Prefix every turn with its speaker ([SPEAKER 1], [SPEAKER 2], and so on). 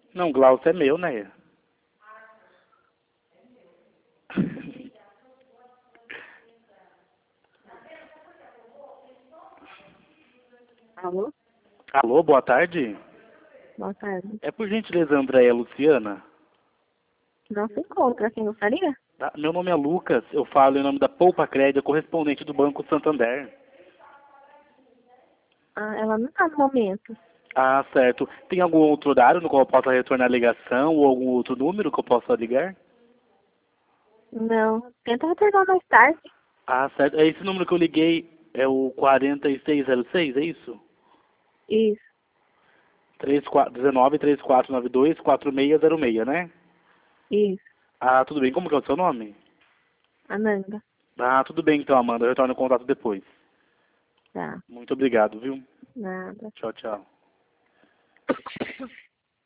[SPEAKER 1] Não, Glaucio é meu, né?
[SPEAKER 2] Alô?
[SPEAKER 1] Alô, boa tarde.
[SPEAKER 2] Boa tarde.
[SPEAKER 1] É por gentileza Andréia Luciana?
[SPEAKER 2] Não se encontra, quem gostaria?
[SPEAKER 1] Tá? Meu nome é Lucas, eu falo em nome da Poupa Crédito, correspondente do Banco Santander.
[SPEAKER 2] Ah, ela não está no momento.
[SPEAKER 1] Ah, certo. Tem algum outro horário no qual eu possa retornar a ligação ou algum outro número que eu possa ligar?
[SPEAKER 2] Não. Tenta retornar mais tarde.
[SPEAKER 1] Ah, certo. É esse número que eu liguei, é o 4606, é isso?
[SPEAKER 2] Isso,
[SPEAKER 1] 19 3492 4606, né?
[SPEAKER 2] isso.
[SPEAKER 1] Ah, tudo bem. Como que é o seu nome?
[SPEAKER 2] Ananda.
[SPEAKER 1] Ah, tudo bem então, Amanda. Eu retorno o contato depois.
[SPEAKER 2] Tá.
[SPEAKER 1] Muito obrigado, viu?
[SPEAKER 2] Nada.
[SPEAKER 1] Tchau, tchau.